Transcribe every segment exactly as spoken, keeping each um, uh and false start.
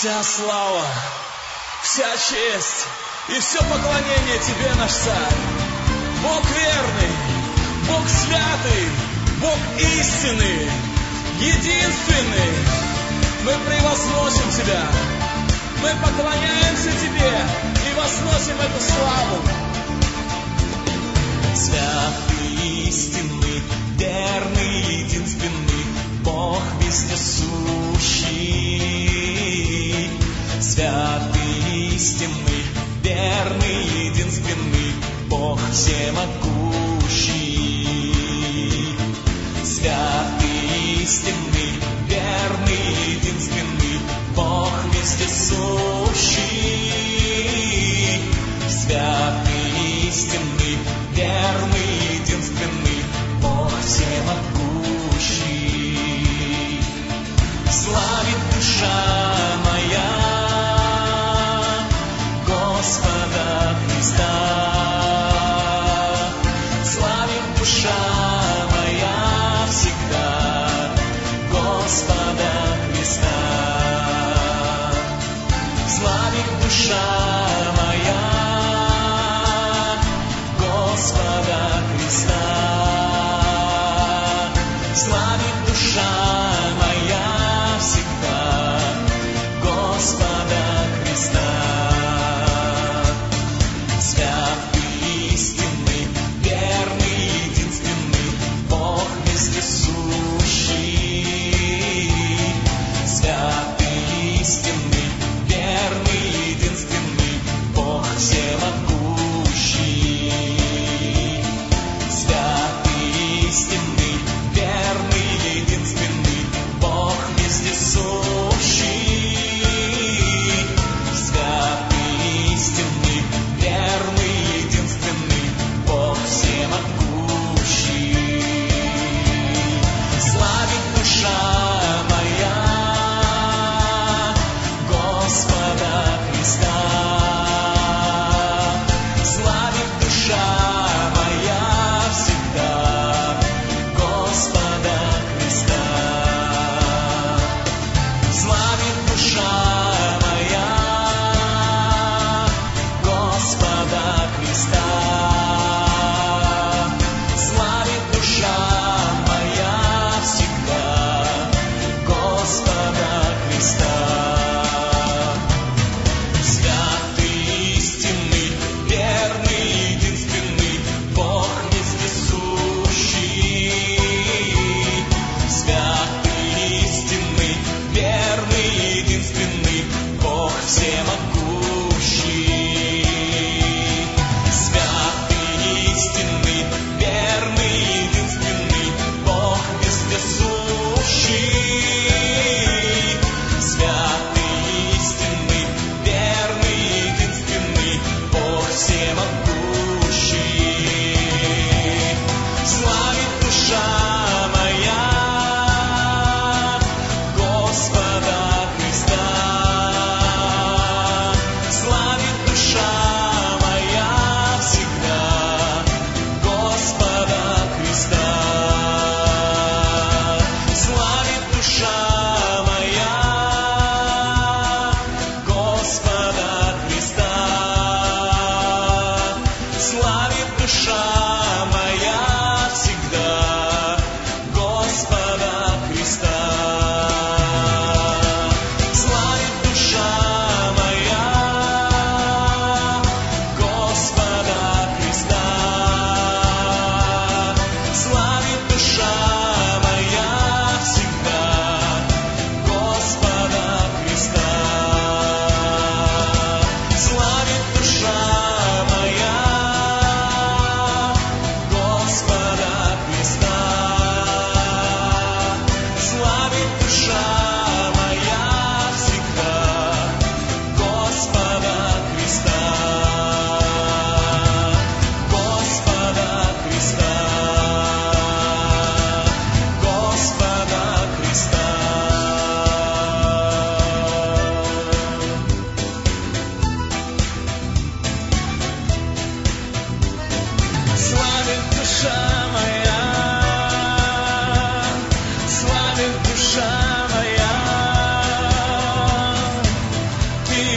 Вся слава, вся честь и все поклонение Тебе, наш Царь. Бог верный, Бог святый, Бог истинный, единственный. Мы превозносим Тебя, мы поклоняемся Тебе и возносим эту славу. Святый, истинный, верный, единственный, Бог вездесущий. Святый, истинный, верный, единственный, Бог всемогущий. Святый, истинный, верный, единственный, Бог вездесущий. Святый, истинный, верный, единственный, Бог всемогущий. Славит душа моя Господа Христа. Славит душа моя всегда Господа Христа.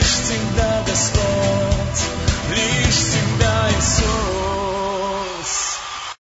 всегда.